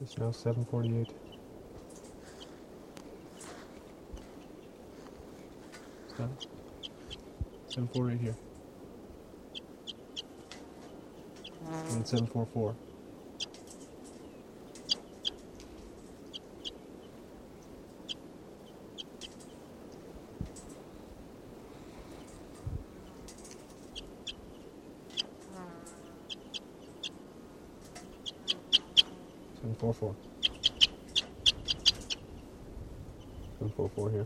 It's now 7:48. It's done. 7:4 right here. And 7:44. And 4-4. 7-4-4 here.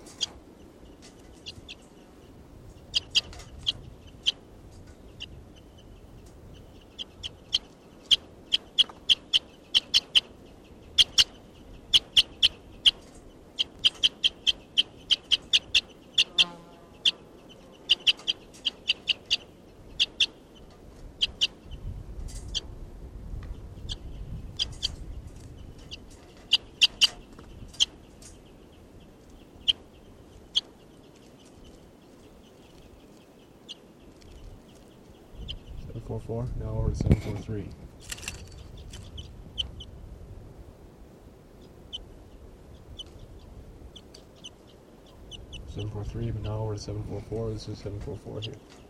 Seven 4-4. Now over to 7-4-3. 7-4-3, but now over to 7-4-4. This is 7-4-4 here.